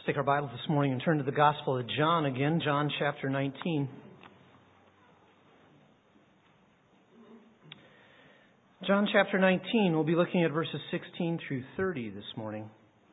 Let's take our Bibles this morning and turn to the Gospel of John again, John chapter 19. John chapter 19, we'll be looking at verses 16 through 30 this morning.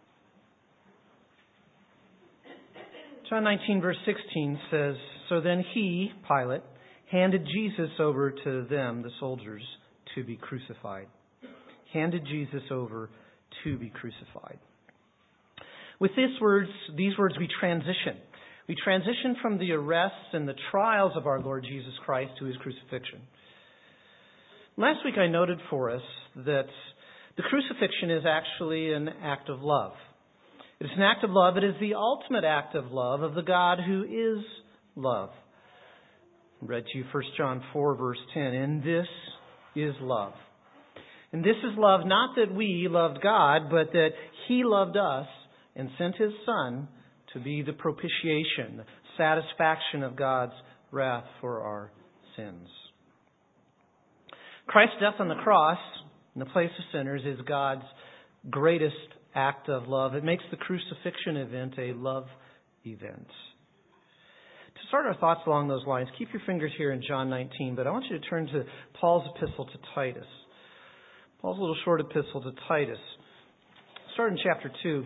John 19 verse 16 says, "So then he, Pilate, handed Jesus over to them, the soldiers, to be crucified." Handed Jesus over to be crucified. With these words we transition. We transition from the arrests and the trials of our Lord Jesus Christ to His crucifixion. Last week I noted for us that the crucifixion is actually an act of love. It is an act of love. It is the ultimate act of love of the God who is love. I read to you 1 John 4 verse 10, "And this is love. And this is love, not that we loved God, but that He loved us and sent His Son to be the propitiation, the satisfaction of God's wrath for our sins." Christ's death on the cross in the place of sinners is God's greatest act of love. It makes the crucifixion event a love event. To start our thoughts along those lines, keep your fingers here in John 19, but I want you to turn to Paul's epistle to Titus. Paul's little short epistle to Titus. Start in chapter 2.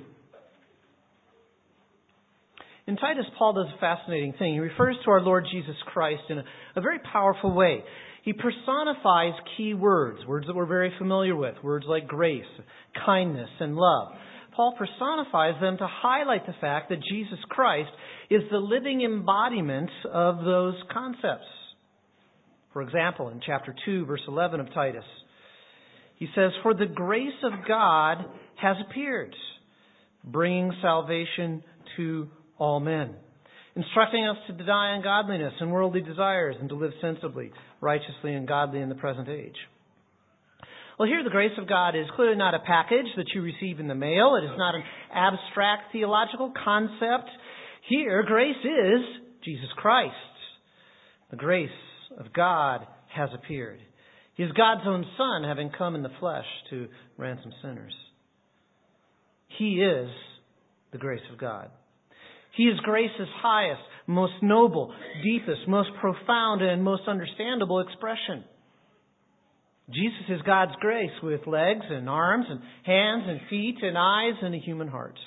In Titus, Paul does a fascinating thing. He refers to our Lord Jesus Christ in a very powerful way. He personifies key words that we're very familiar with, words like grace, kindness, and love. Paul personifies them to highlight the fact that Jesus Christ is the living embodiment of those concepts. For example, in chapter 2, verse 11 of Titus, he says, "For the grace of God has appeared, bringing salvation to all men, instructing us to deny ungodliness and worldly desires and to live sensibly, righteously, and godly in the present age." Well, here the grace of God is clearly not a package that you receive in the mail. It is not an abstract theological concept. Here, grace is Jesus Christ. The grace of God has appeared. He is God's own Son, having come in the flesh to ransom sinners. He is the grace of God. He is grace's highest, most noble, deepest, most profound, and most understandable expression. Jesus is God's grace with legs and arms and hands and feet and eyes and a human heart.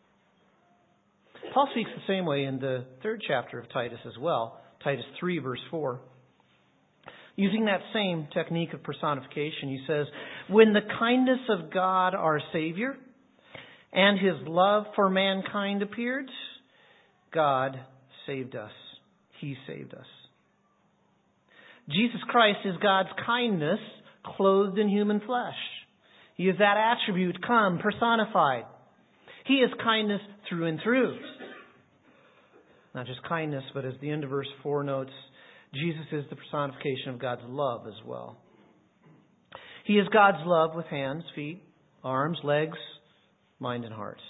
Paul speaks the same way in the 3rd chapter of Titus as well, Titus 3 verse 4. Using that same technique of personification, he says, "When the kindness of God our Savior and His love for mankind appeared, God saved us. He saved us." Jesus Christ is God's kindness clothed in human flesh. He is that attribute come personified. He is kindness through and through. Not just kindness, but as the end of verse 4 notes, Jesus is the personification of God's love as well. He is God's love with hands, feet, arms, legs, mind, and heart.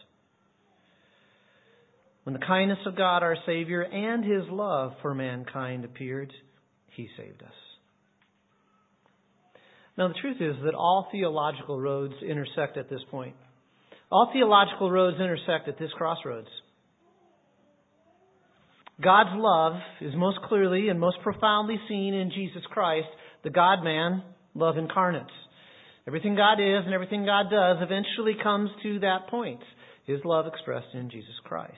When the kindness of God our Savior and His love for mankind appeared, He saved us. Now the truth is that all theological roads intersect at this point. All theological roads intersect at this crossroads. God's love is most clearly and most profoundly seen in Jesus Christ, the God-man, love incarnate. Everything God is and everything God does eventually comes to that point. His love expressed in Jesus Christ.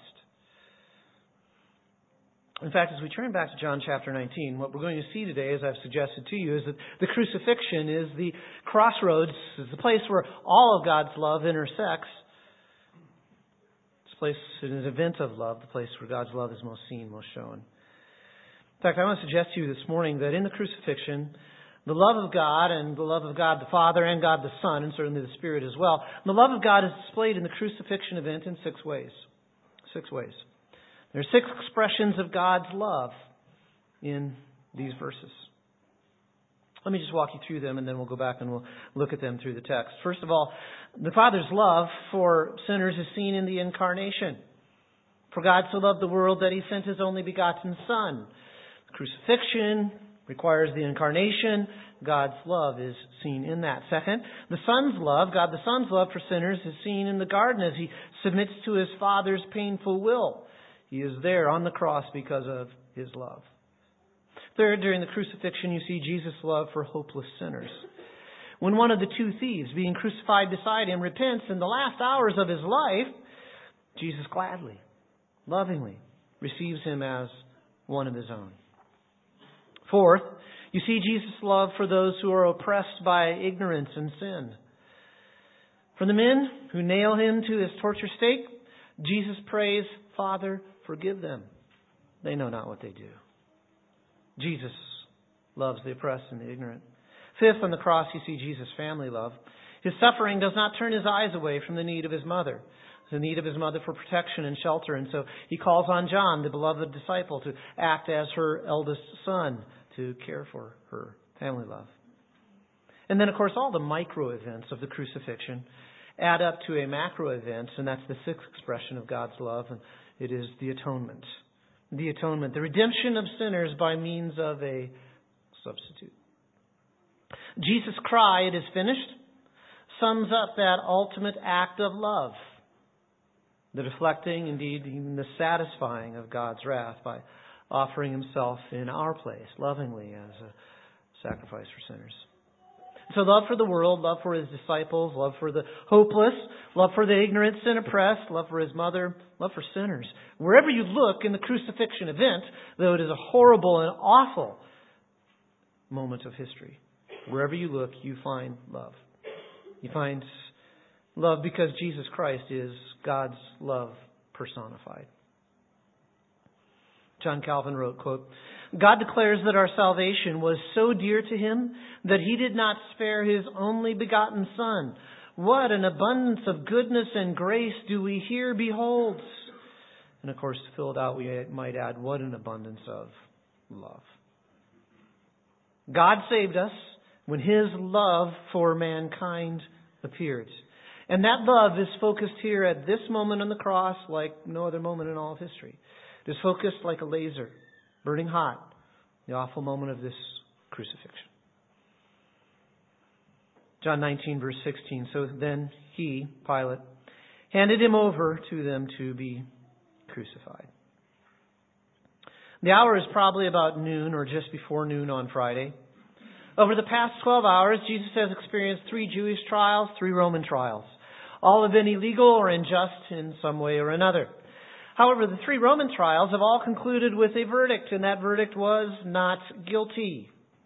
In fact, as we turn back to John chapter 19, what we're going to see today, as I've suggested to you, is that the crucifixion is the crossroads, is the place where all of God's love intersects. It's a place, an event of love, the place where God's love is most seen, most shown. In fact, I want to suggest to you this morning that in the crucifixion, the love of God and the love of God the Father and God the Son, and certainly the Spirit as well, the love of God is displayed in the crucifixion event in 6 ways. 6 ways. There are 6 expressions of God's love in these verses. Let me just walk you through them and then we'll go back and we'll look at them through the text. First of all, the Father's love for sinners is seen in the incarnation. For God so loved the world that He sent His only begotten Son. The crucifixion Requires the incarnation. God's love is seen in that. Second, the Son's love, God the Son's love for sinners is seen in the garden as He submits to His Father's painful will. He is there on the cross because of His love. Third, during the crucifixion, you see Jesus' love for hopeless sinners. When one of the two thieves being crucified beside Him repents in the last hours of his life, Jesus gladly, lovingly receives him as one of His own. Fourth, you see Jesus' love for those who are oppressed by ignorance and sin. For the men who nail Him to His torture stake, Jesus prays, Father, forgive them. They know not what they do. Jesus loves the oppressed and the ignorant. Fifth, on the cross, you see Jesus' family love. His suffering does not turn His eyes away from the need of His mother. The need of His mother for protection and shelter. And so He calls on John, the beloved disciple, to act as her eldest son, to care for her family love. And then, of course, all the micro events of the crucifixion add up to a macro event, and that's the sixth expression of God's love, and it is the atonement. The atonement, the redemption of sinners by means of a substitute. Jesus' cry, "It is finished," sums up that ultimate act of love. The deflecting, indeed, even the satisfying of God's wrath by offering Himself in our place, lovingly, as a sacrifice for sinners. So love for the world, love for His disciples, love for the hopeless, love for the ignorant and oppressed, love for His mother, love for sinners. Wherever you look in the crucifixion event, though it is a horrible and awful moment of history, wherever you look, you find love. You find love because Jesus Christ is God's love personified. John Calvin wrote, quote, God declares that our salvation was so dear to Him that He did not spare His only begotten Son. What an abundance of goodness and grace do we here behold. And of course, to fill it out, we might add, what an abundance of love. God saved us when His love for mankind appeared. And that love is focused here at this moment on the cross like no other moment in all of history. It is focused like a laser, burning hot, the awful moment of this crucifixion. John 19, verse 16. So then He, Pilate, handed Him over to them to be crucified. The hour is probably about noon or just before noon on Friday. Over the past 12 hours, Jesus has experienced 3 Jewish trials, 3 Roman trials. All have been illegal or unjust in some way or another. However, the 3 Roman trials have all concluded with a verdict, and that verdict was not guilty.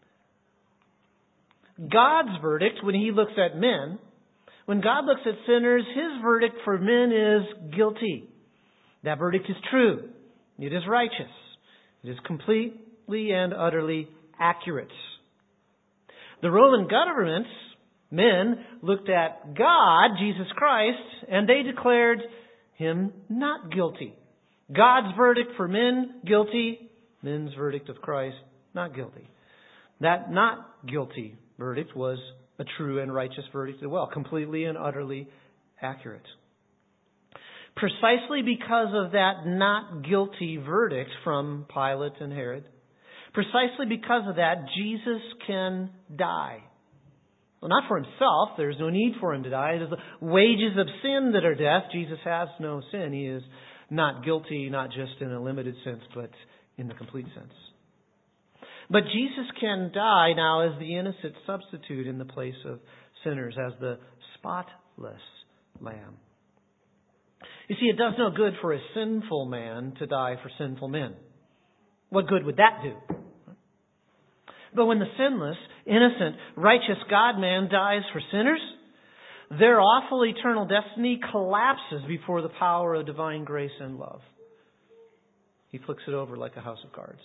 God's verdict, when He looks at men, when God looks at sinners, His verdict for men is guilty. That verdict is true. It is righteous. It is completely and utterly accurate. The Roman government's men looked at God, Jesus Christ, and they declared Him not guilty. God's verdict for men, guilty. Men's verdict of Christ, not guilty. That not guilty verdict was a true and righteous verdict as well, completely and utterly accurate. Precisely because of that not guilty verdict from Pilate and Herod, precisely because of that, Jesus can die. Well, not for Himself. There's no need for Him to die. It is the wages of sin that are death. Jesus has no sin. He is not guilty, not just in a limited sense, but in the complete sense. But Jesus can die now as the innocent substitute in the place of sinners, as the spotless Lamb. You see, it does no good for a sinful man to die for sinful men. What good would that do? But when the sinless, innocent, righteous God-man dies for sinners, their awful eternal destiny collapses before the power of divine grace and love. He flicks it over like a house of cards.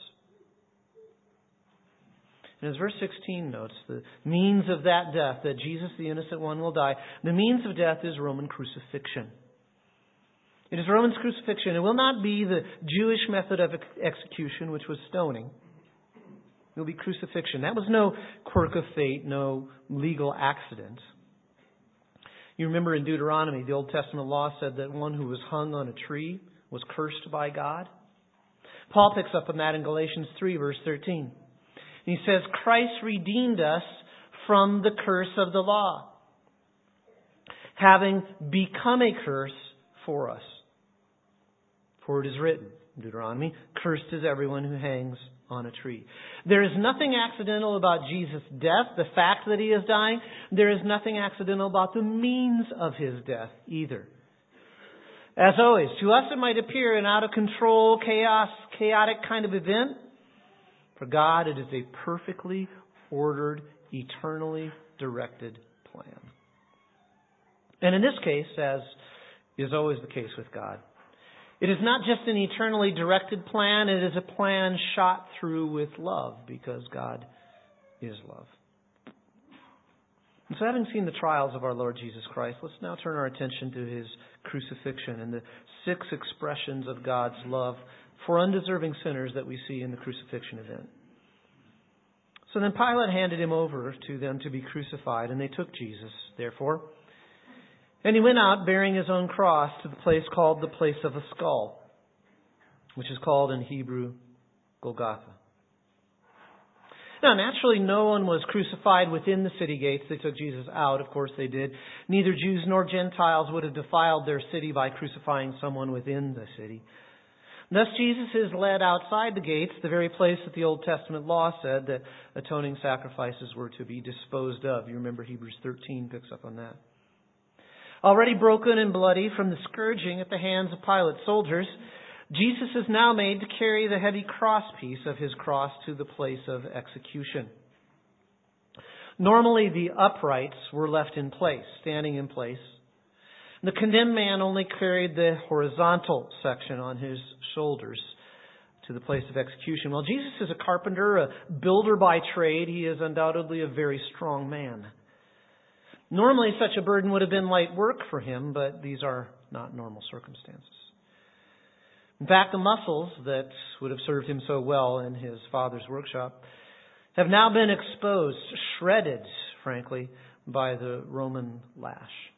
And as verse 16 notes, the means of that death, that Jesus, the innocent one, will die, the means of death is Roman crucifixion. It is Roman crucifixion. It will not be the Jewish method of execution, which was stoning. It will be crucifixion. That was no quirk of fate, no legal accident. You remember in Deuteronomy, the Old Testament law said that one who was hung on a tree was cursed by God. Paul picks up on that in Galatians 3, verse 13. And he says, Christ redeemed us from the curse of the law, having become a curse for us. For it is written, Deuteronomy, cursed is everyone who hangs on a tree. There is nothing accidental about Jesus' death, the fact that he is dying. There is nothing accidental about the means of his death either. As always, to us it might appear an out-of-control, chaotic kind of event. For God, it is a perfectly ordered, eternally directed plan. And in this case, as is always the case with God, it is not just an eternally directed plan, it is a plan shot through with love, because God is love. And so having seen the trials of our Lord Jesus Christ, let's now turn our attention to his crucifixion and the 6 expressions of God's love for undeserving sinners that we see in the crucifixion event. So then Pilate handed him over to them to be crucified, and they took Jesus, therefore. And he went out bearing his own cross to the place called the place of a skull, which is called in Hebrew Golgotha. Now, naturally, no one was crucified within the city gates. They took Jesus out. Of course they did. Neither Jews nor Gentiles would have defiled their city by crucifying someone within the city. Thus, Jesus is led outside the gates, the very place that the Old Testament law said that atoning sacrifices were to be disposed of. You remember Hebrews 13 picks up on that. Already broken and bloody from the scourging at the hands of Pilate's soldiers, Jesus is now made to carry the heavy crosspiece of his cross to the place of execution. Normally, the uprights were left in place, standing in place. The condemned man only carried the horizontal section on his shoulders to the place of execution. While Jesus is a carpenter, a builder by trade, he is undoubtedly a very strong man. Normally, such a burden would have been light work for him, but these are not normal circumstances. In fact, the muscles that would have served him so well in his father's workshop have now been exposed, shredded, frankly, by the Roman lash.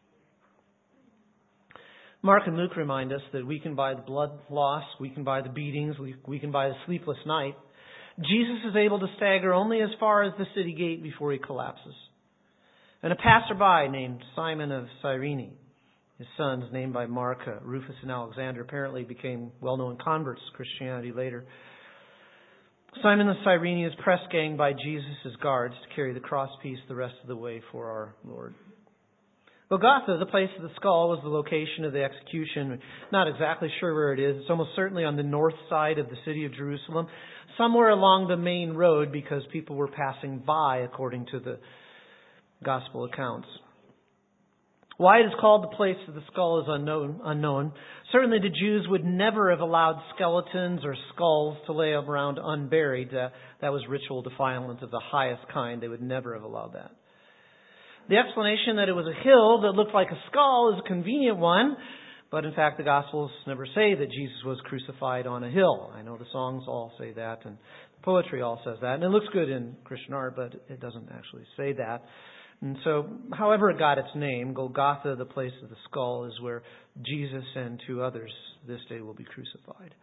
Mark and Luke remind us that weakened by the blood loss, weakened by the beatings, weakened by the sleepless night, Jesus is able to stagger only as far as the city gate before he collapses. And a passerby named Simon of Cyrene, his sons named by Mark, Rufus and Alexander, apparently became well-known converts to Christianity later. Simon of Cyrene is press ganged by Jesus' guards to carry the crosspiece the rest of the way for our Lord. Golgotha, the place of the skull, was the location of the execution. Not exactly sure where it is. It's almost certainly on the north side of the city of Jerusalem, somewhere along the main road, because people were passing by, according to the Gospel accounts. Why it is called the place of the skull is unknown. Certainly the Jews would never have allowed skeletons or skulls to lay around unburied. That was ritual defilement of the highest kind. They would never have allowed that. The explanation that it was a hill that looked like a skull is a convenient one, but in fact the Gospels never say that Jesus was crucified on a hill. I know the songs all say that, and the poetry all says that, and it looks good in Christian art, but it doesn't actually say that. And so, however it got its name, Golgotha, the place of the skull, is where Jesus and 2 others this day will be crucified.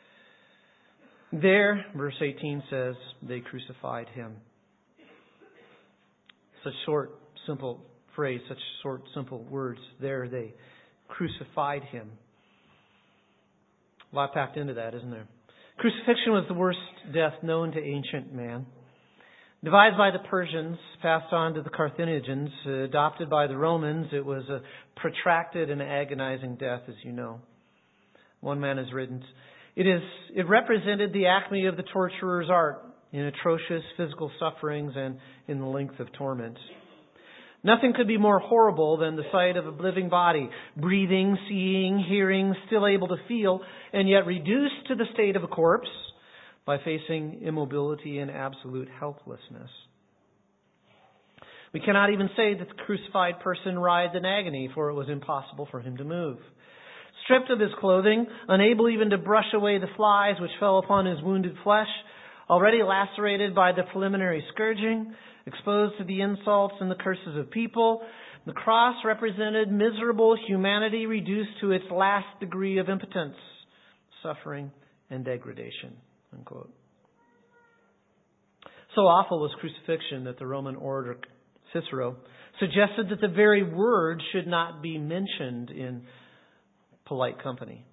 There, verse 18 says, they crucified him. Such short, simple phrase, such short, simple words. There, they crucified him. A lot packed into that, isn't there? Crucifixion was the worst death known to ancient man. Devised by the Persians, passed on to the Carthaginians, adopted by the Romans, it was a protracted and agonizing death, as you know. One man has written, it represented the acme of the torturer's art in atrocious physical sufferings and in the length of torment. Nothing could be more horrible than the sight of a living body, breathing, seeing, hearing, still able to feel, and yet reduced to the state of a corpse by facing immobility and absolute helplessness. We cannot even say that the crucified person writhed in agony, for it was impossible for him to move. Stripped of his clothing, unable even to brush away the flies which fell upon his wounded flesh, already lacerated by the preliminary scourging, exposed to the insults and the curses of people, the cross represented miserable humanity reduced to its last degree of impotence, suffering, and degradation. Unquote. So awful was crucifixion that the Roman orator Cicero suggested that the very word should not be mentioned in polite company.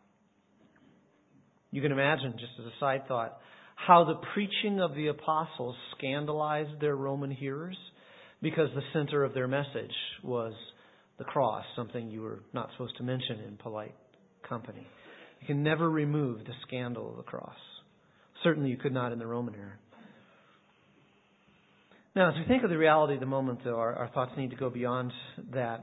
You can imagine, just as a side thought, how the preaching of the apostles scandalized their Roman hearers because the center of their message was the cross, something you were not supposed to mention in polite company. You can never remove the scandal of the cross. Certainly you could not in the Roman era. Now, as we think of the reality of the moment, though, our thoughts need to go beyond that.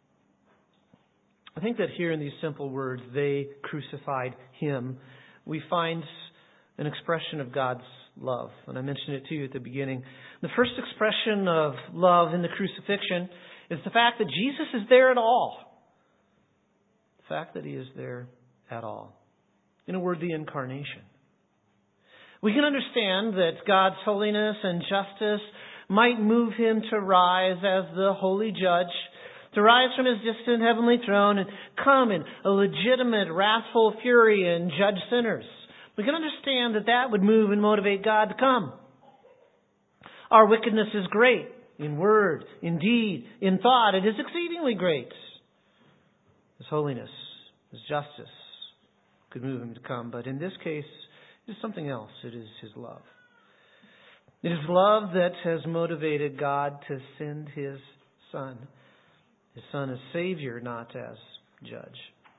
I think that here in these simple words, they crucified Him, we find an expression of God's love. And I mentioned it to you at the beginning. The first expression of love in the crucifixion is the fact that Jesus is there at all. The fact that He is there at all. In a word, the incarnation. We can understand that God's holiness and justice might move Him to rise as the holy judge, to rise from His distant heavenly throne and come in a legitimate, wrathful fury and judge sinners. We can understand that that would move and motivate God to come. Our wickedness is great in word, in deed, in thought. It is exceedingly great. His holiness, His justice could move Him to come. But in this case, it is something else. It is His love. It is love that has motivated God to send His Son. His Son as Savior, not as Judge.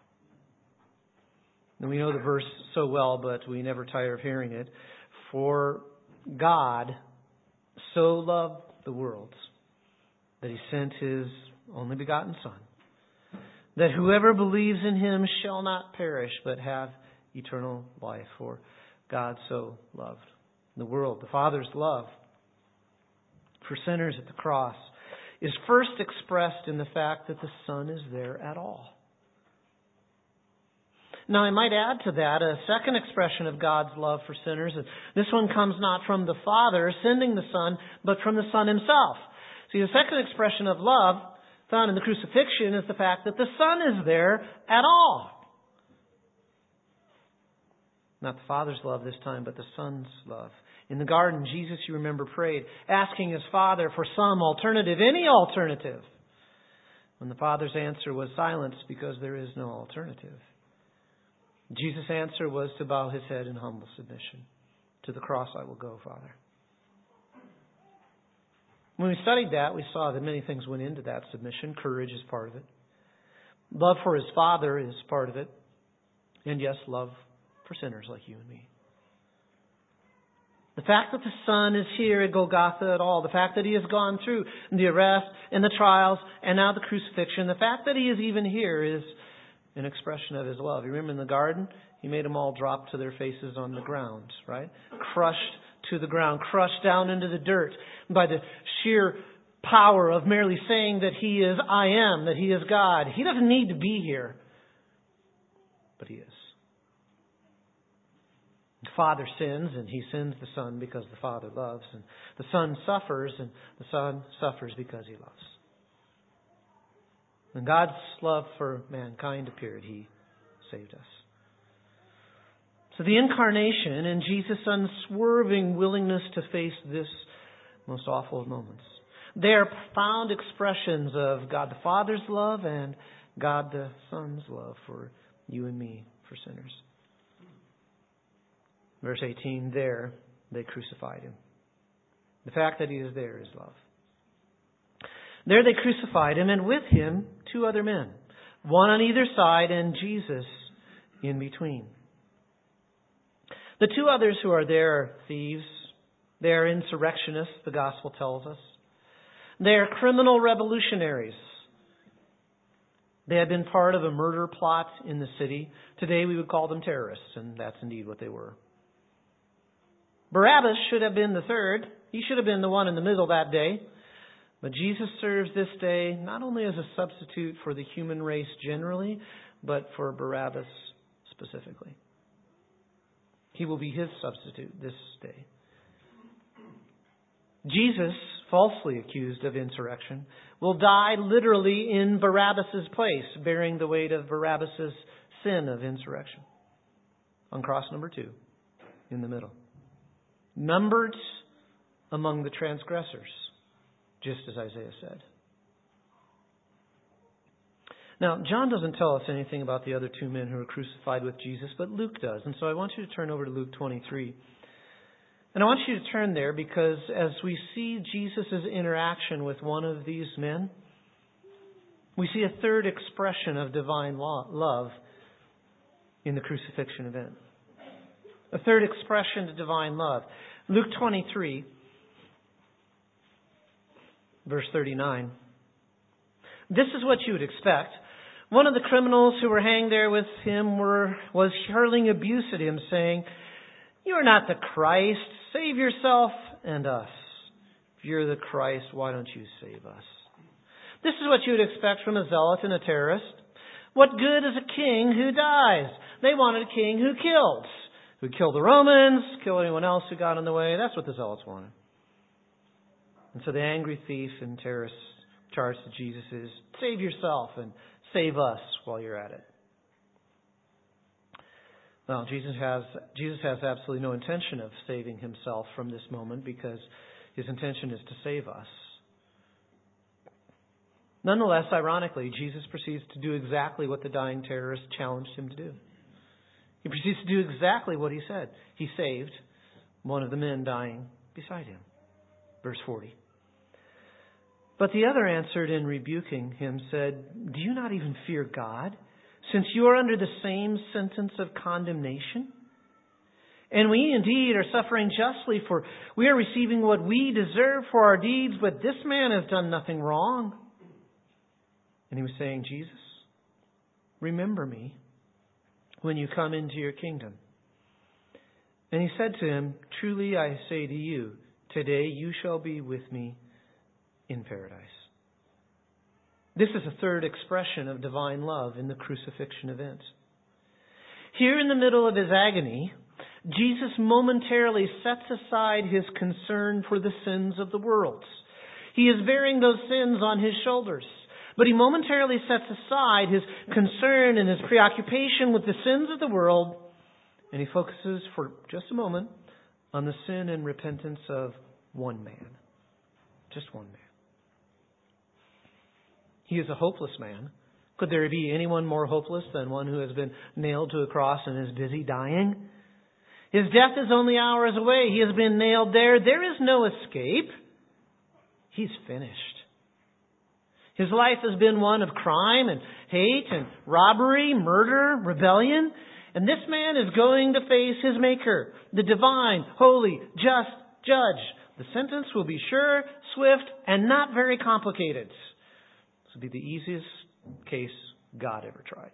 And we know the verse so well, but we never tire of hearing it. For God so loved the world that He sent His only begotten Son, that whoever believes in Him shall not perish, but have eternal life. For God so loved the world. The Father's love for sinners at the cross is first expressed in the fact that the Son is there at all. Now, I might add to that a second expression of God's love for sinners. And this one comes not from the Father sending the Son, but from the Son Himself. See, the second expression of love found in the crucifixion is the fact that the Son is there at all. Not the Father's love this time, but the Son's love. In the garden, Jesus, you remember, prayed, asking His Father for some alternative, any alternative. When the Father's answer was silence because there is no alternative. Jesus' answer was to bow His head in humble submission. To the cross I will go, Father. When we studied that, we saw that many things went into that submission. Courage is part of it. Love for His Father is part of it. And yes, love for sinners like you and me. The fact that the Son is here at Golgotha at all, the fact that He has gone through the arrest and the trials and now the crucifixion, the fact that He is even here is an expression of His love. You remember in the garden, He made them all drop to their faces on the ground, right? Crushed to the ground, crushed down into the dirt by the sheer power of merely saying that He is I am, that He is God. He doesn't need to be here, but He is. The Father sins, and He sends the Son because the Father loves. And the Son suffers, and the Son suffers because He loves. When God's love for mankind appeared, He saved us. So the incarnation and Jesus' unswerving willingness to face this most awful of moments, they are profound expressions of God the Father's love and God the Son's love for you and me, for sinners. Verse 18, there they crucified Him. The fact that He is there is love. There they crucified Him, and with Him 2 other men, one on either side and Jesus in between. The 2 others who are there are thieves. They are insurrectionists, the Gospel tells us. They are criminal revolutionaries. They had been part of a murder plot in the city. Today we would call them terrorists, and that's indeed what they were. Barabbas should have been the third. He should have been the one in the middle that day. But Jesus serves this day not only as a substitute for the human race generally, but for Barabbas specifically. He will be His substitute this day. Jesus, falsely accused of insurrection, will die literally in Barabbas' place, bearing the weight of Barabbas' sin of insurrection. On cross number 2, in the middle. Numbered among the transgressors, just as Isaiah said. Now, John doesn't tell us anything about the other two men who were crucified with Jesus, but Luke does. And so I want you to turn over to Luke 23. And I want you to turn there because as we see Jesus' interaction with one of these men, we see a third expression of divine love in the crucifixion event. A third expression of divine love. Luke 23, verse 39. This is what you would expect. One of the criminals who were hanged there with him was hurling abuse at him, saying, "You are not the Christ. Save yourself and us. If you're the Christ, why don't you save us?" This is what you would expect from a zealot and a terrorist. What good is a king who dies? They wanted a king who killed. Who killed the Romans, kill anyone else who got in the way. That's what the zealots wanted. And so the angry thief and terrorist charge to Jesus is, save yourself and save us while you're at it. Well, Jesus has absolutely no intention of saving himself from this moment because his intention is to save us. Nonetheless, ironically, Jesus proceeds to do exactly what the dying terrorist challenged him to do. He proceeds to do exactly what he said. He saved one of the men dying beside him. Verse 40. But the other answered and rebuking him said, "Do you not even fear God, since you are under the same sentence of condemnation? And we indeed are suffering justly, for we are receiving what we deserve for our deeds, but this man has done nothing wrong." And he was saying, "Jesus, remember me when you come into your kingdom." And he said to him, "Truly I say to you, today you shall be with me in paradise." This is a third expression of divine love in the crucifixion event. Here in the middle of his agony, Jesus momentarily sets aside his concern for the sins of the world. He is bearing those sins on his shoulders. But he momentarily sets aside his concern and his preoccupation with the sins of the world, and he focuses for just a moment on the sin and repentance of one man. Just one man. He is a hopeless man. Could there be anyone more hopeless than one who has been nailed to a cross and is busy dying? His death is only hours away. He has been nailed there. There is no escape. He's finished. His life has been one of crime and hate and robbery, murder, rebellion. And this man is going to face his Maker, the divine, holy, just judge. The sentence will be sure, swift, and not very complicated. This will be the easiest case God ever tried.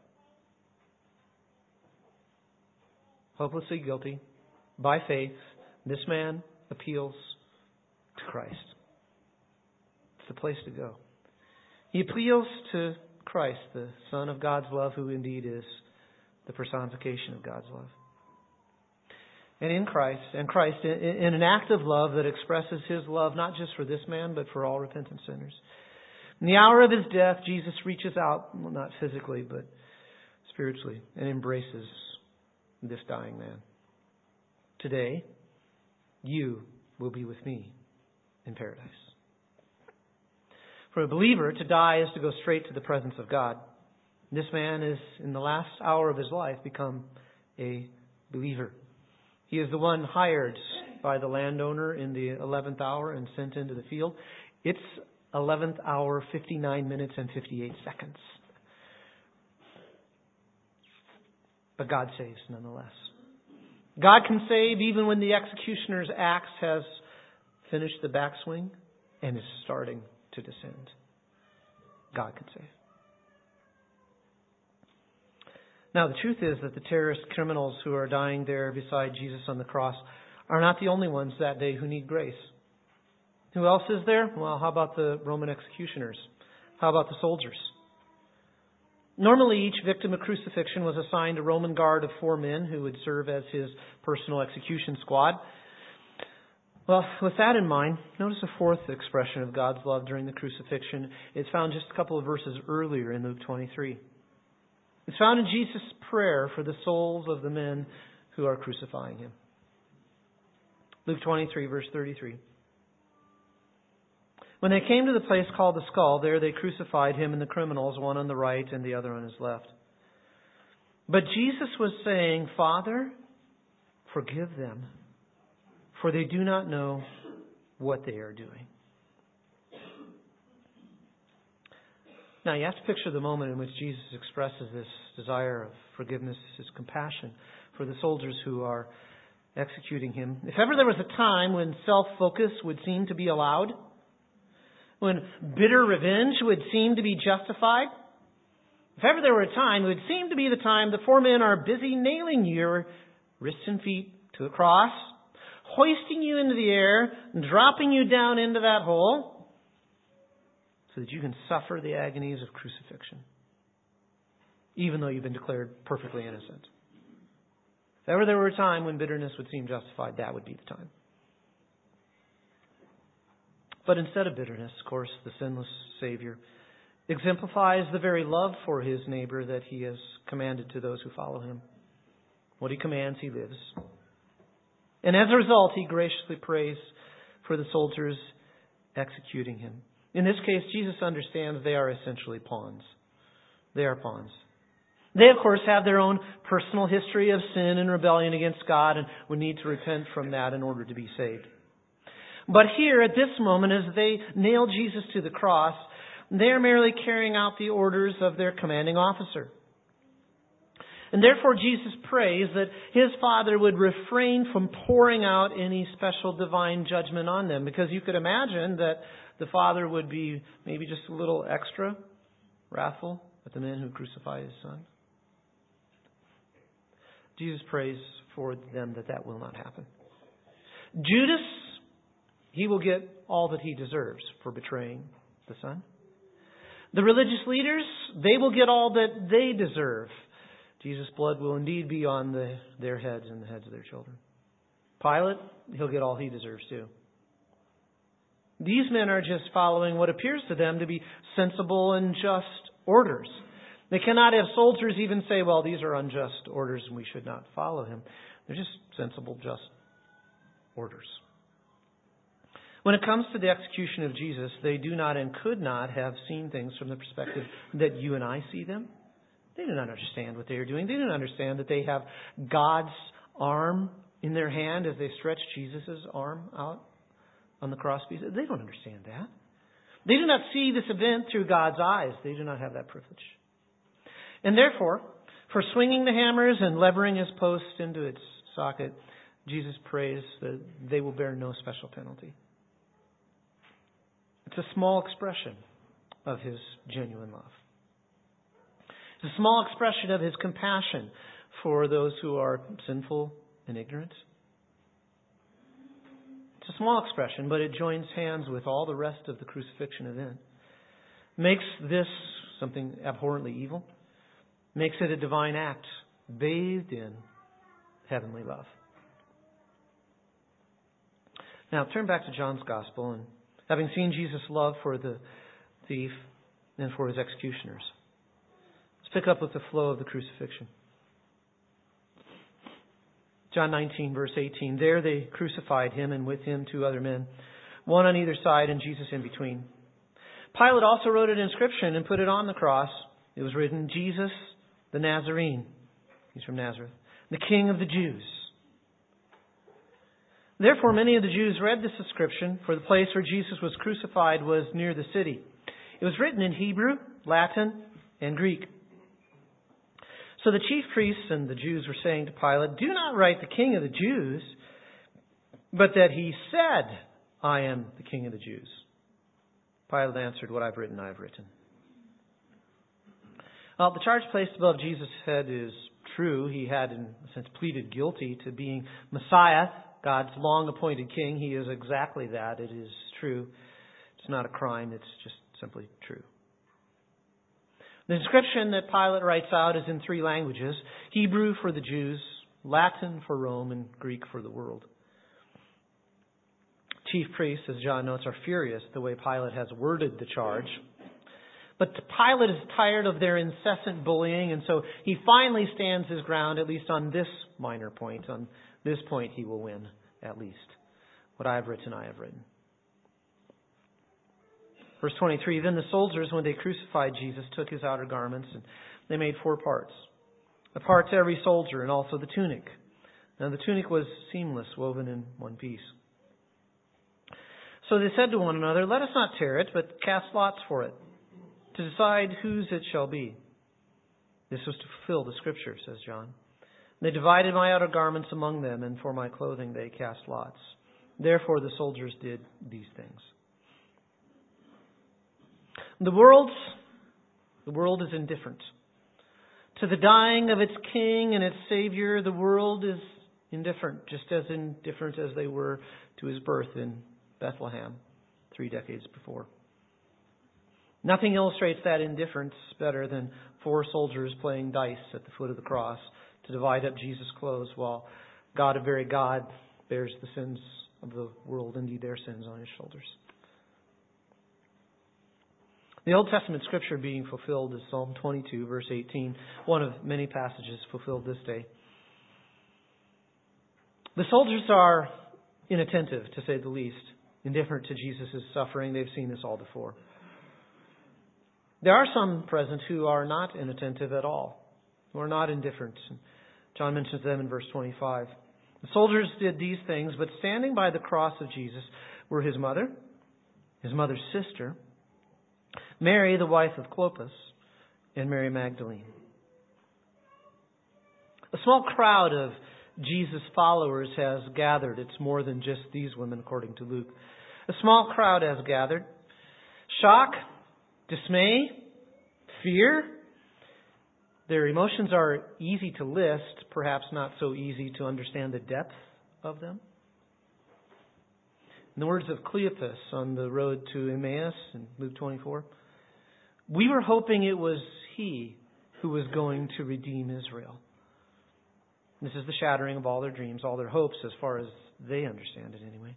Hopelessly guilty, by faith, this man appeals to Christ. It's the place to go. He appeals to Christ, the Son of God's love, who indeed is the personification of God's love. And in Christ, in an act of love that expresses his love not just for this man, but for all repentant sinners. In the hour of his death, Jesus reaches out, well, not physically, but spiritually, and embraces this dying man. Today, you will be with me in paradise. For a believer, to die is to go straight to the presence of God. This man is, in the last hour of his life, become a believer. He is the one hired by the landowner in the 11th hour and sent into the field. It's 11th hour, 59 minutes and 58 seconds. But God saves nonetheless. God can save even when the executioner's axe has finished the backswing and is starting to descend. God can save. Now, the truth is that the terrorist criminals who are dying there beside Jesus on the cross are not the only ones that day who need grace. Who else is there? Well, how about the Roman executioners? How about the soldiers? Normally, each victim of crucifixion was assigned a Roman guard of 4 men who would serve as his personal execution squad. Well, with that in mind, notice a fourth expression of God's love during the crucifixion. It's found just a couple of verses earlier in Luke 23. It's found in Jesus' prayer for the souls of the men who are crucifying him. Luke 23, verse 33. When they came to the place called the Skull, there they crucified him and the criminals, one on the right and the other on his left. But Jesus was saying, Father, forgive them, for they do not know what they are doing. Now, you have to picture the moment in which Jesus expresses this desire of forgiveness, his compassion for the soldiers who are executing him. If ever there was a time when self-focus would seem to be allowed, when bitter revenge would seem to be justified, if ever there were a time, it would seem to be the time the four men are busy nailing your wrists and feet to a cross, hoisting you into the air, and dropping you down into that hole, so that you can suffer the agonies of crucifixion, even though you've been declared perfectly innocent. If ever there were a time when bitterness would seem justified, that would be the time. But instead of bitterness, of course, the sinless Savior exemplifies the very love for his neighbor that he has commanded to those who follow him. What he commands, he lives. And as a result, he graciously prays for the soldiers executing him. In this case, Jesus understands they are essentially pawns. They are pawns. They, of course, have their own personal history of sin and rebellion against God and would need to repent from that in order to be saved. But here, at this moment, as they nail Jesus to the cross, they are merely carrying out the orders of their commanding officer. And therefore, Jesus prays that his Father would refrain from pouring out any special divine judgment on them, because you could imagine that the Father would be maybe just a little extra wrathful at the men who crucify his Son. Jesus prays for them that will not happen. Judas, he will get all that he deserves for betraying the Son. The religious leaders, they will get all that they deserve. Jesus' blood will indeed be on their heads and the heads of their children. Pilate, he'll get all he deserves too. These men are just following what appears to them to be sensible and just orders. They cannot have soldiers even say, well, these are unjust orders and we should not follow him. They're just sensible, just orders. When it comes to the execution of Jesus, they do not and could not have seen things from the perspective that you and I see them. They do not understand what they are doing. They do not understand that they have God's arm in their hand as they stretch Jesus' arm out on the crosspiece. They don't understand that. They do not see this event through God's eyes. They do not have that privilege. And therefore, for swinging the hammers and levering his post into its socket, Jesus prays that they will bear no special penalty. It's a small expression of his genuine love. It's a small expression of his compassion for those who are sinful and ignorant. It's a small expression, but it joins hands with all the rest of the crucifixion event. Makes this something abhorrently evil. Makes it a divine act bathed in heavenly love. Now turn back to John's Gospel, and having seen Jesus' love for the thief and for his executioners, let's pick up with the flow of the crucifixion. John 19, verse 18. There they crucified him, and with him 2 other men, one on either side and Jesus in between. Pilate also wrote an inscription and put it on the cross. It was written, Jesus the Nazarene. He's from Nazareth. The King of the Jews. Therefore, many of the Jews read this inscription, for the place where Jesus was crucified was near the city. It was written in Hebrew, Latin, and Greek. So the chief priests and the Jews were saying to Pilate, do not write the King of the Jews, but that he said, I am the King of the Jews. Pilate answered, what I've written, I have written. Well, the charge placed above Jesus' head is true. He had, in a sense, pleaded guilty to being Messiah, God's long-appointed king. He is exactly that. It is true. It's not a crime. It's just simply true. The inscription that Pilate writes out is in 3 languages: Hebrew for the Jews, Latin for Rome, and Greek for the world. Chief priests, as John notes, are furious the way Pilate has worded the charge. But Pilate is tired of their incessant bullying, and so he finally stands his ground, at least on this minor point. On this point he will win, at least. What I have written, I have written. Verse 23, then the soldiers, when they crucified Jesus, took his outer garments, and they made 4 parts. A part to every soldier, and also the tunic. Now the tunic was seamless, woven in one piece. So they said to one another, let us not tear it, but cast lots for it, to decide whose it shall be. This was to fulfill the Scripture, says John. They divided my outer garments among them, and for my clothing they cast lots. Therefore the soldiers did these things. The world is indifferent. To the dying of its king and its Savior, the world is indifferent, just as indifferent as they were to his birth in Bethlehem 3 decades before. Nothing illustrates that indifference better than 4 soldiers playing dice at the foot of the cross to divide up Jesus' clothes while God, a very God, bears the sins of the world, indeed their sins, on his shoulders. The Old Testament scripture being fulfilled is Psalm 22, verse 18, one of many passages fulfilled this day. The soldiers are inattentive, to say the least, indifferent to Jesus' suffering. They've seen this all before. There are some present who are not inattentive at all, who are not indifferent. John mentions them in verse 25. The soldiers did these things, but standing by the cross of Jesus were his mother's sister, Mary, the wife of Clopas, and Mary Magdalene. A small crowd of Jesus' followers has gathered. It's more than just these women, according to Luke. A small crowd has gathered. Shock, dismay, fear. Their emotions are easy to list, perhaps not so easy to understand the depth of them. In the words of Cleopas on the road to Emmaus in Luke 24, we were hoping it was he who was going to redeem Israel. This is the shattering of all their dreams, all their hopes, as far as they understand it anyway.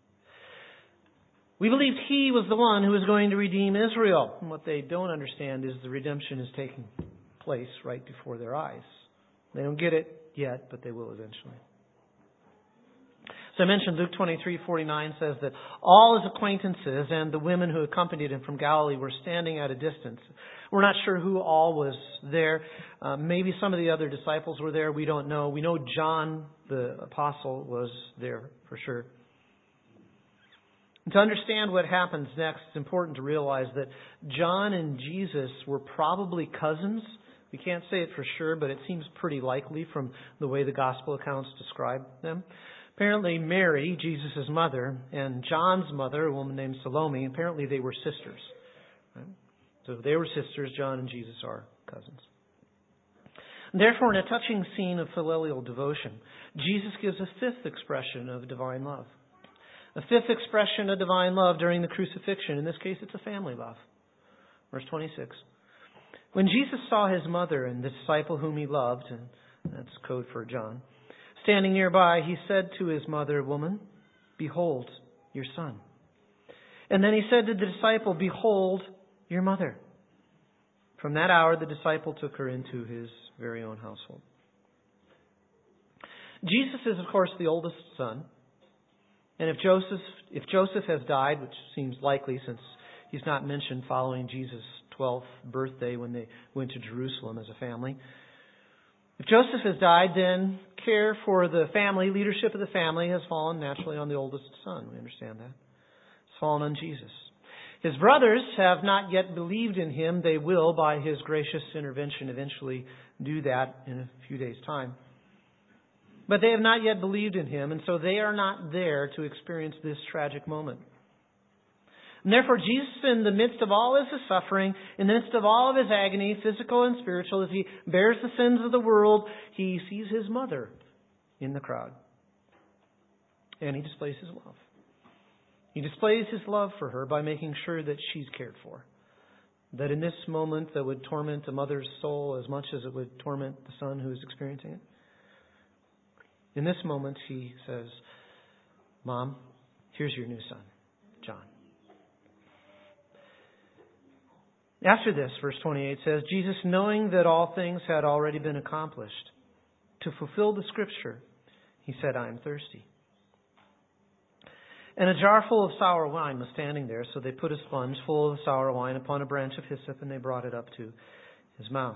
We believed he was the one who was going to redeem Israel. And what they don't understand is the redemption is taking place right before their eyes. They don't get it yet, but they will eventually. As I mentioned, Luke 23:49 says that all his acquaintances and the women who accompanied him from Galilee were standing at a distance. We're not sure who all was there. Maybe some of the other disciples were there. We don't know. We know John, the apostle, was there for sure. And to understand what happens next, it's important to realize that John and Jesus were probably cousins. We can't say it for sure, but it seems pretty likely from the way the gospel accounts describe them. Apparently Mary, Jesus' mother, and John's mother, a woman named Salome, apparently they were sisters. Right? So they were sisters. John and Jesus are cousins. Therefore, in a touching scene of filial devotion, Jesus gives a 5th expression of divine love. A 5th expression of divine love during the crucifixion. In this case, it's a family love. Verse 26. When Jesus saw his mother and the disciple whom he loved, and that's code for John, standing nearby, he said to his mother, "Woman, behold your son." And then he said to the disciple, "Behold your mother." From that hour, the disciple took her into his very own household. Jesus is, of course, the oldest son. And if Joseph has died, which seems likely since he's not mentioned following Jesus' 12th birthday when they went to Jerusalem as a family. If Joseph has died, then care for the family, leadership of the family, has fallen naturally on the oldest son. We understand that. It's fallen on Jesus. His brothers have not yet believed in him. They will, by his gracious intervention, eventually do that in a few days' time. But they have not yet believed in him, and so they are not there to experience this tragic moment. And therefore, Jesus, in the midst of all his suffering, in the midst of all of his agony, physical and spiritual, as he bears the sins of the world, he sees his mother in the crowd. And he displays his love. He displays his love for her by making sure that she's cared for. That in this moment that would torment a mother's soul as much as it would torment the son who is experiencing it, in this moment he says, "Mom, here's your new son, John." After this, verse 28 says, Jesus, knowing that all things had already been accomplished, to fulfill the Scripture, he said, "I am thirsty." And a jar full of sour wine was standing there, so they put a sponge full of sour wine upon a branch of hyssop, and they brought it up to his mouth.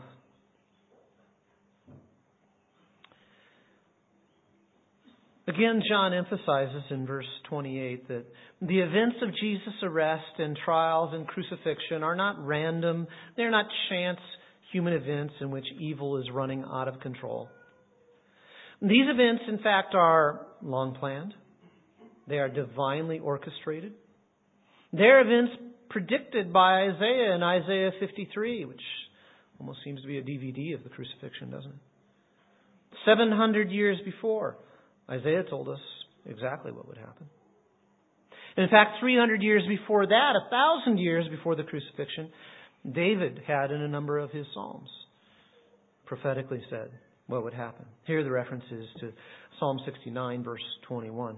Again, John emphasizes in verse 28 that the events of Jesus' arrest and trials and crucifixion are not random. They're not chance human events in which evil is running out of control. These events, in fact, are long planned. They are divinely orchestrated. They're events predicted by Isaiah in Isaiah 53, which almost seems to be a DVD of the crucifixion, doesn't it? 700 years before, Isaiah told us exactly what would happen. In fact, 300 years before that, 1,000 years before the crucifixion, David had in a number of his Psalms prophetically said what would happen. Here are the references to Psalm 69, verse 21.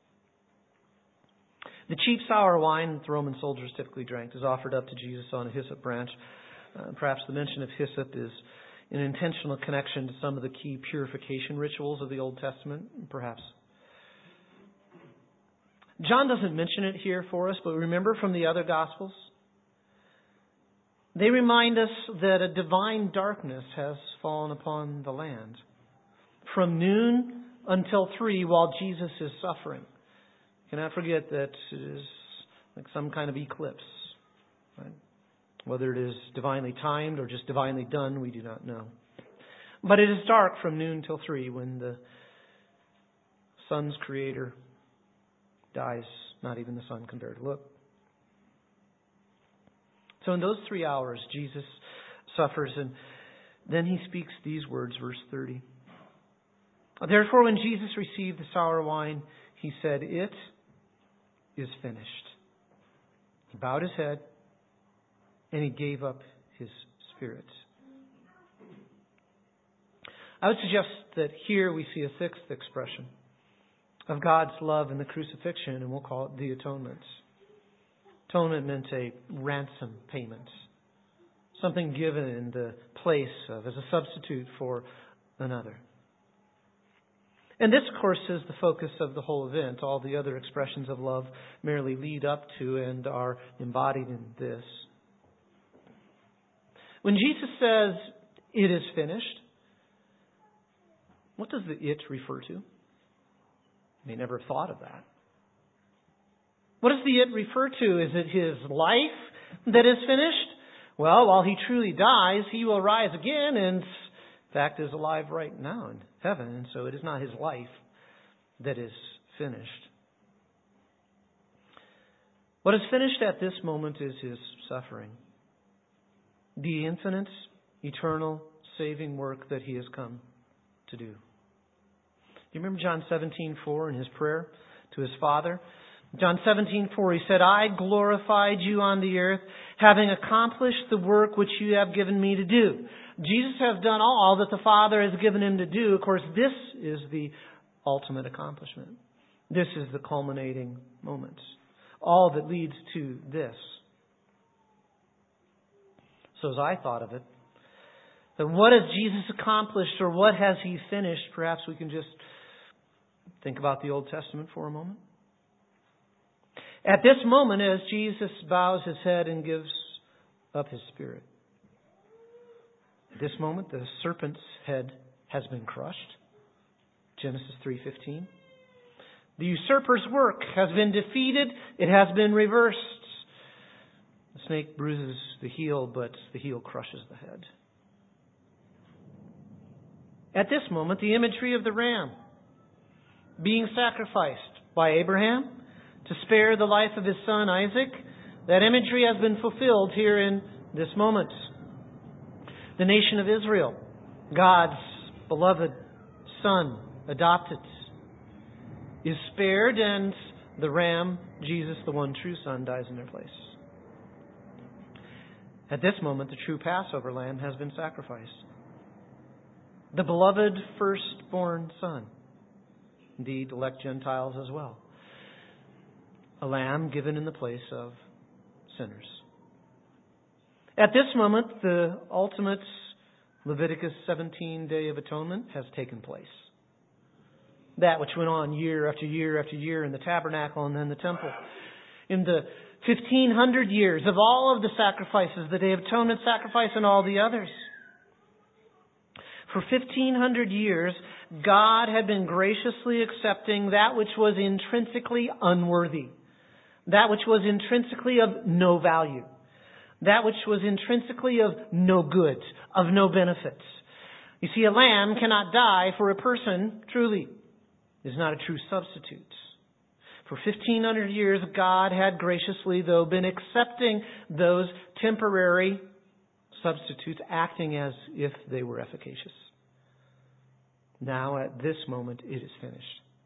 The cheap sour wine that the Roman soldiers typically drank is offered up to Jesus on a hyssop branch. Perhaps the mention of hyssop is an intentional connection to some of the key purification rituals of the Old Testament, perhaps. John doesn't mention it here for us, but remember from the other Gospels, they remind us that a divine darkness has fallen upon the land from noon until 3 while Jesus is suffering. Cannot forget that it is like some kind of eclipse. Right? Whether it is divinely timed or just divinely done, we do not know. But it is dark from noon till 3 when the sun's creator dies. Not even the sun can bear to look. So in those 3 hours, Jesus suffers, and then he speaks these words, verse 30. Therefore, when Jesus received the sour wine, he said, "It is finished." He bowed his head, and he gave up his spirit. I would suggest that here we see a sixth expression of God's love in the crucifixion, and we'll call it the atonement. Atonement meant a ransom payment, something given in the place of, as a substitute for another. And this, of course, is the focus of the whole event. All the other expressions of love merely lead up to and are embodied in this. When Jesus says, "It is finished," what does the "it" refer to? You may never have thought of that. What does the "it" refer to? Is it his life that is finished? Well, while he truly dies, he will rise again and, in fact, is alive right now in heaven. And so it is not his life that is finished. What is finished at this moment is his suffering. The infinite, eternal, saving work that he has come to do. Do you remember John 17:4 in his prayer to his Father? John 17:4, he said, "I glorified you on the earth, having accomplished the work which you have given me to do." Jesus has done all that the Father has given him to do. Of course, this is the ultimate accomplishment. This is the culminating moment. All that leads to this. So as I thought of it, then what has Jesus accomplished, or what has he finished? Perhaps we can just think about the Old Testament for a moment. At this moment, as Jesus bows his head and gives up his spirit, at this moment, the serpent's head has been crushed. Genesis 3:15. The usurper's work has been defeated. It has been reversed. The snake bruises the heel, but the heel crushes the head. At this moment, the imagery of the ram being sacrificed by Abraham to spare the life of his son Isaac, that imagery has been fulfilled here in this moment. The nation of Israel, God's beloved son, adopted, is spared, and the ram, Jesus, the one true Son, dies in their place. At this moment, the true Passover lamb has been sacrificed. The beloved firstborn Son, indeed elect Gentiles as well. A lamb given in the place of sinners. At this moment, the ultimate Leviticus 17 Day of Atonement has taken place. That which went on year after year after year in the tabernacle and then the temple. In the 1,500 years of all of the sacrifices, the Day of Atonement sacrifice and all the others. For 1,500 years, God had been graciously accepting that which was intrinsically unworthy. That which was intrinsically of no value. That which was intrinsically of no good, of no benefits. You see, a lamb cannot die for a person, truly. It is not a true substitute. For 1,500 years, God had graciously, though, been accepting those temporary substitutes, acting as if they were efficacious. Now, at this moment, it is finished.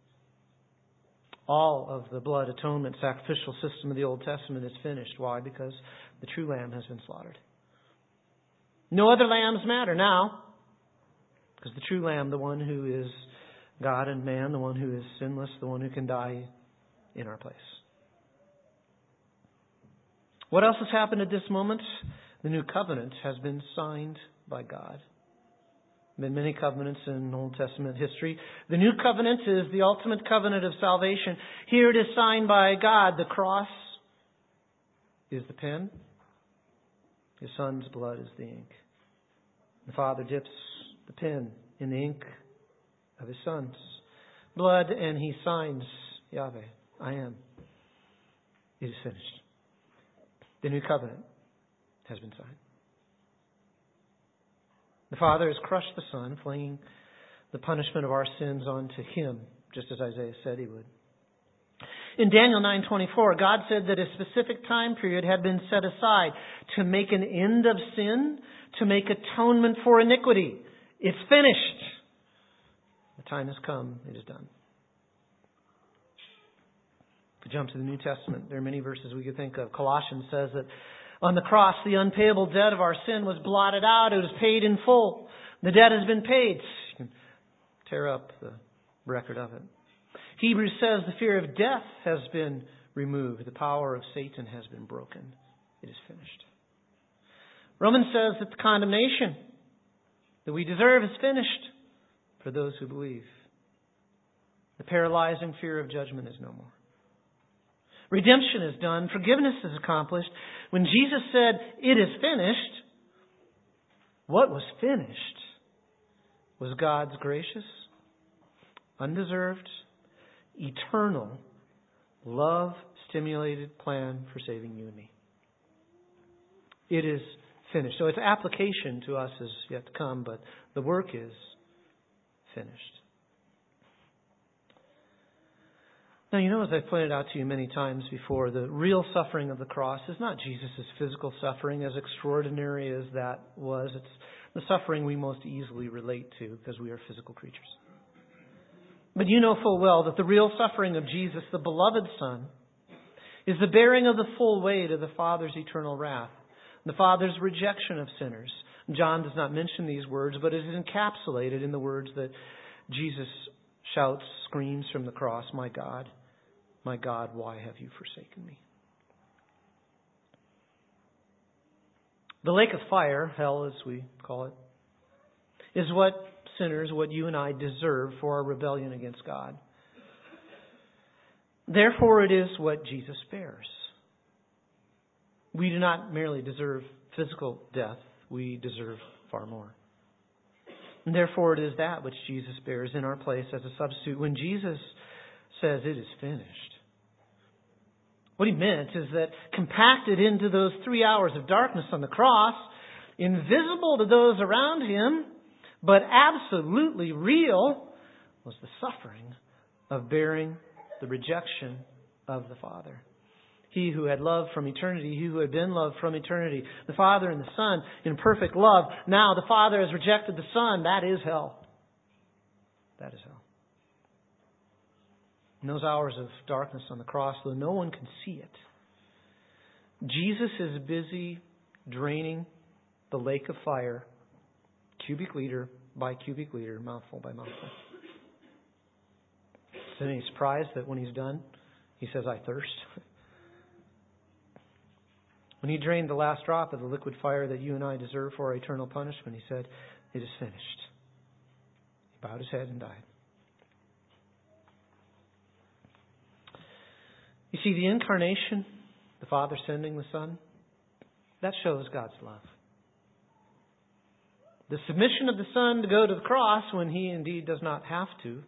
All of the blood atonement sacrificial system of the Old Testament is finished. Why? Because the true lamb has been slaughtered. No other lambs matter now. Because the true lamb, the one who is God and man, the one who is sinless, the one who can die in our place. What else has happened at this moment? The new covenant has been signed by God. Been many covenants in Old Testament history. The new covenant is the ultimate covenant of salvation. Here it is signed by God. The cross is the pen. His Son's blood is the ink. The Father dips the pen in the ink of His Son's blood, and He signs, Yahweh, I am. It is finished. The new covenant has been signed. The Father has crushed the Son, flinging the punishment of our sins onto Him, just as Isaiah said He would. In Daniel 9:24, God said that a specific time period had been set aside to make an end of sin, to make atonement for iniquity. It's finished. The time has come. It is done. If we jump to the New Testament, there are many verses we could think of. Colossians says that on the cross, the unpayable debt of our sin was blotted out. It was paid in full. The debt has been paid. You can tear up the record of it. Hebrews says the fear of death has been removed. The power of Satan has been broken. It is finished. Romans says that the condemnation that we deserve is finished for those who believe. The paralyzing fear of judgment is no more. Redemption is done. Forgiveness is accomplished. When Jesus said, it is finished, what was finished was God's gracious, undeserved, eternal, love-stimulated plan for saving you and me. It is finished. So its application to us is yet to come, but the work is finished. Now, you know, as I've pointed out to you many times before, the real suffering of the cross is not Jesus' physical suffering, as extraordinary as that was. It's the suffering we most easily relate to because we are physical creatures. But you know full well that the real suffering of Jesus, the beloved Son, is the bearing of the full weight of the Father's eternal wrath, the Father's rejection of sinners. John does not mention these words, but it is encapsulated in the words that Jesus shouts, screams from the cross, my God, why have you forsaken me? The lake of fire, hell as we call it, is what sinners, what you and I deserve for our rebellion against God. Therefore, it is what Jesus bears. We do not merely deserve physical death, we deserve far more. And therefore, it is that which Jesus bears in our place as a substitute. When Jesus says it is finished, what He meant is that compacted into those 3 hours of darkness on the cross, invisible to those around Him, but absolutely real, was the suffering of bearing the rejection of the Father. He who had loved from eternity, He who had been loved from eternity, the Father and the Son in perfect love. Now the Father has rejected the Son. That is hell. That is hell. In those hours of darkness on the cross, though no one can see it, Jesus is busy draining the lake of fire, cubic liter by cubic liter, mouthful by mouthful. Is there any surprise that when He's done, He says, I thirst? When He drained the last drop of the liquid fire that you and I deserve for our eternal punishment, He said, it is finished. He bowed His head and died. You see, the incarnation, the Father sending the Son, that shows God's love. The submission of the Son to go to the cross when He indeed does not have to,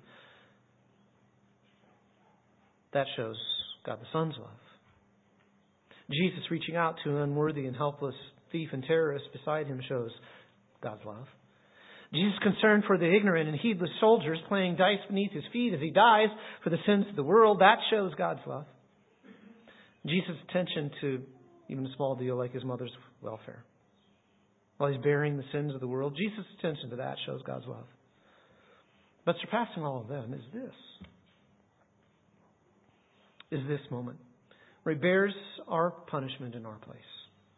that shows God the Son's love. Jesus reaching out to an unworthy and helpless thief and terrorist beside Him shows God's love. Jesus' concern for the ignorant and heedless soldiers playing dice beneath His feet as He dies for the sins of the world, that shows God's love. Jesus' attention to even a small deal like His mother's welfare, while He's bearing the sins of the world, Jesus' attention to that shows God's love. But surpassing all of them is this moment, where He bears our punishment in our place.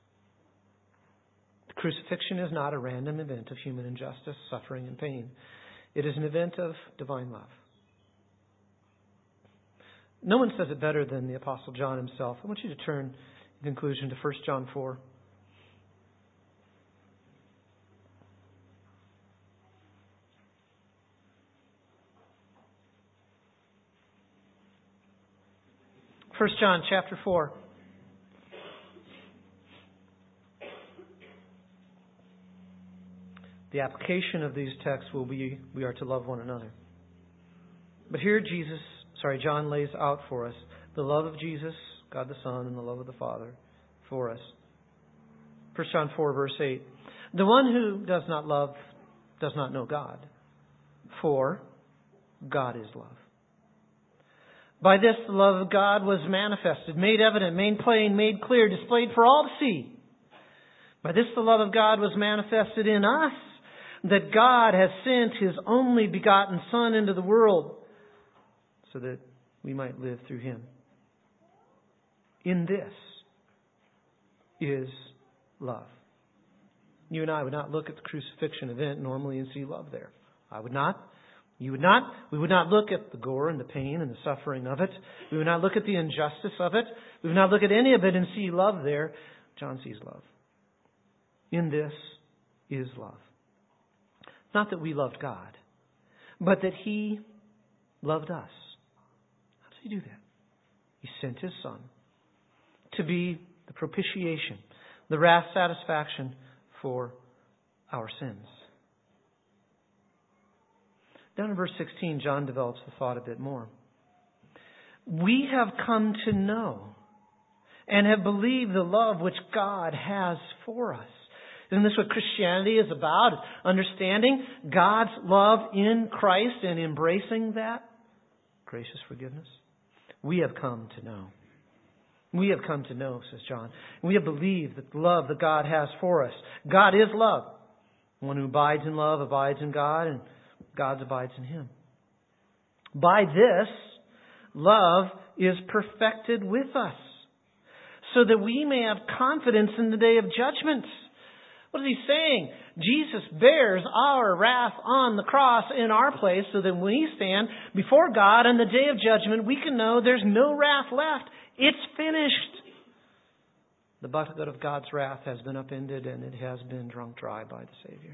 The crucifixion is not a random event of human injustice, suffering, and pain. It is an event of divine love. No one says it better than the Apostle John himself. I want you to turn in conclusion to 1 John 4. First John chapter 4. The application of these texts will be, we are to love one another. But here John lays out for us the love of Jesus, God the Son, and the love of the Father for us. 1 John 4 verse 8. The one who does not love does not know God, for God is love. By this the love of God was manifested, made evident, made plain, made clear, displayed for all to see. By this the love of God was manifested in us, that God has sent His only begotten Son into the world, so that we might live through Him. In this is love. You and I would not look at the crucifixion event normally and see love there. I would not. You would not. We would not look at the gore and the pain and the suffering of it. We would not look at the injustice of it. We would not look at any of it and see love there. John sees love. In this is love. Not that we loved God, but that He loved us. How does He do that? He sent His Son to be the propitiation, the wrath satisfaction for our sins. Down in verse 16, John develops the thought a bit more. We have come to know and have believed the love which God has for us. Isn't this what Christianity is about? Understanding God's love in Christ and embracing that gracious forgiveness? We have come to know. We have come to know, says John. We have believed the love that God has for us. God is love. One who abides in love abides in God, and God abides in him. By this, love is perfected with us, so that we may have confidence in the day of judgment. What is he saying? Jesus bears our wrath on the cross in our place, so that when we stand before God on the day of judgment, we can know there's no wrath left. It's finished. The bucket of God's wrath has been upended, and it has been drunk dry by the Savior.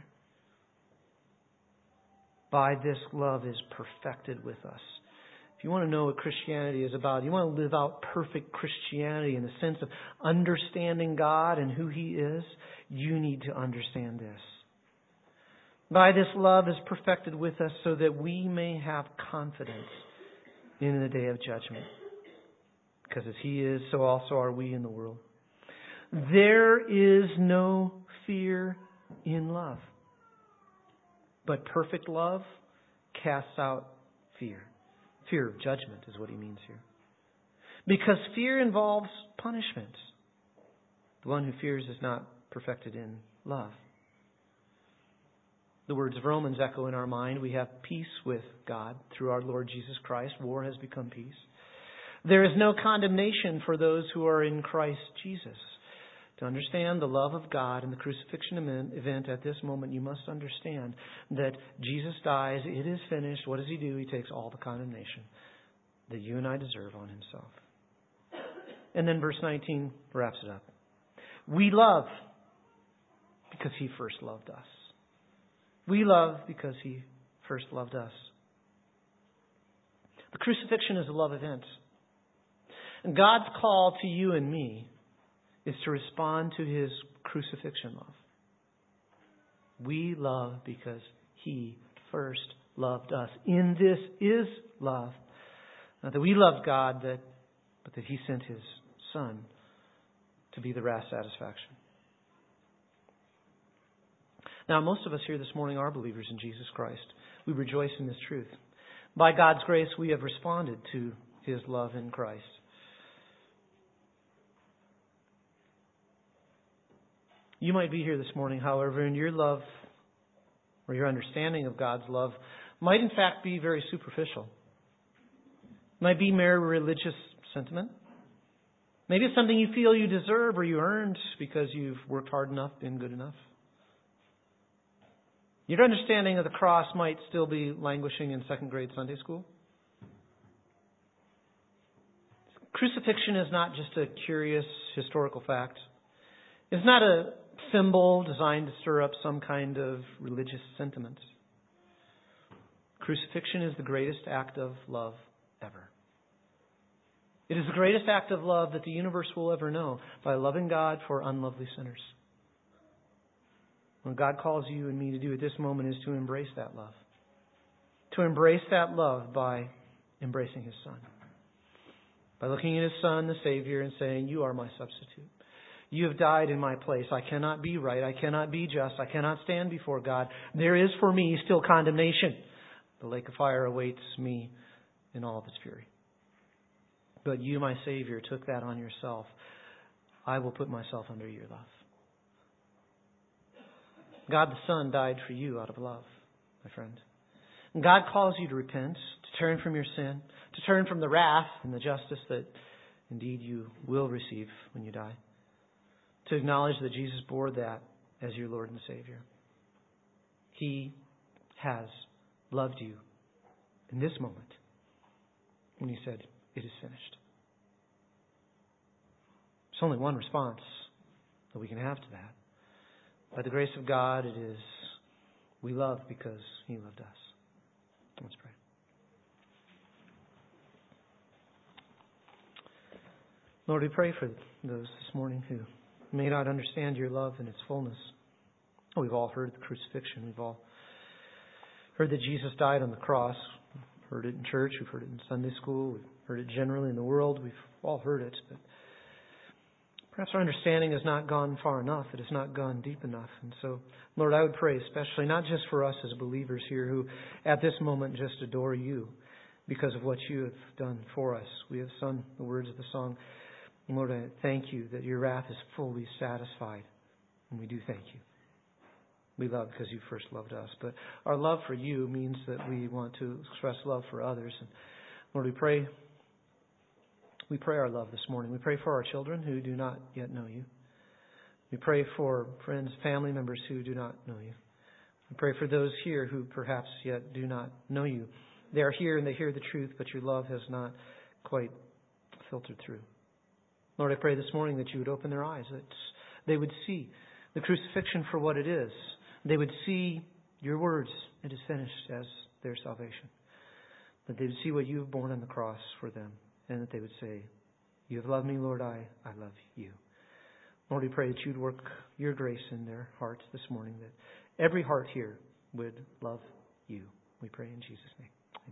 By this, love is perfected with us. If you want to know what Christianity is about, you want to live out perfect Christianity in the sense of understanding God and who He is, you need to understand this. By this, love is perfected with us so that we may have confidence in the day of judgment. Because as He is, so also are we in the world. There is no fear in love, but perfect love casts out fear. Fear of judgment is what he means here. Because fear involves punishment. The one who fears is not perfected in love. The words of Romans echo in our mind. We have peace with God through our Lord Jesus Christ. War has become peace. There is no condemnation for those who are in Christ Jesus. To understand the love of God in the crucifixion event at this moment, you must understand that Jesus dies. It is finished. What does He do? He takes all the condemnation that you and I deserve on Himself. And then verse 19 wraps it up. We love because He first loved us. We love because He first loved us. The crucifixion is a love event. God's call to you and me is to respond to His crucifixion love. We love because He first loved us. In this is love. Not that we loved God, but that He sent His Son to be the wrath satisfaction. Now, most of us here this morning are believers in Jesus Christ. We rejoice in this truth. By God's grace, we have responded to His love in Christ. You might be here this morning, however, and your love or your understanding of God's love might in fact be very superficial. It might be mere religious sentiment. Maybe it's something you feel you deserve or you earned because you've worked hard enough, been good enough. Your understanding of the cross might still be languishing in second grade Sunday school. Crucifixion is not just a curious historical fact. It's not a symbol designed to stir up some kind of religious sentiment. Crucifixion is the greatest act of love ever. It is the greatest act of love that the universe will ever know, by loving God for unlovely sinners. What God calls you and me to do at this moment is to embrace that love. To embrace that love by embracing His Son. By looking at His Son, the Savior, and saying, "You are my substitute. You have died in my place. I cannot be right. I cannot be just. I cannot stand before God. There is for me still condemnation. The lake of fire awaits me in all of its fury. But you, my Savior, took that on yourself. I will put myself under your love." God the Son died for you out of love, my friend. And God calls you to repent, to turn from your sin, to turn from the wrath and the justice that indeed you will receive when you die. To acknowledge that Jesus bore that as your Lord and Savior. He has loved you in this moment when He said, "It is finished." There's only one response that we can have to that. By the grace of God, it is, we love because He loved us. Let's pray. Lord, we pray for those this morning who may not understand your love in its fullness. We've all heard the crucifixion. We've all heard that Jesus died on the cross. We've heard it in church. We've heard it in Sunday school. We've heard it generally in the world. We've all heard it. But perhaps our understanding has not gone far enough. It has not gone deep enough. And so, Lord, I would pray especially not just for us as believers here who at this moment just adore you because of what you have done for us. We have sung the words of the song. And Lord, I thank you that your wrath is fully satisfied. And we do thank you. We love because you first loved us. But our love for you means that we want to express love for others. And Lord, we pray our love this morning. We pray for our children who do not yet know you. We pray for friends, family members who do not know you. We pray for those here who perhaps yet do not know you. They are here and they hear the truth, but your love has not quite filtered through. Lord, I pray this morning that you would open their eyes, that they would see the crucifixion for what it is. They would see your words, "It is finished," as their salvation. That they would see what you have borne on the cross for them. And that they would say, "You have loved me, Lord, I love you." Lord, we pray that you'd work your grace in their hearts this morning, that every heart here would love you. We pray in Jesus' name.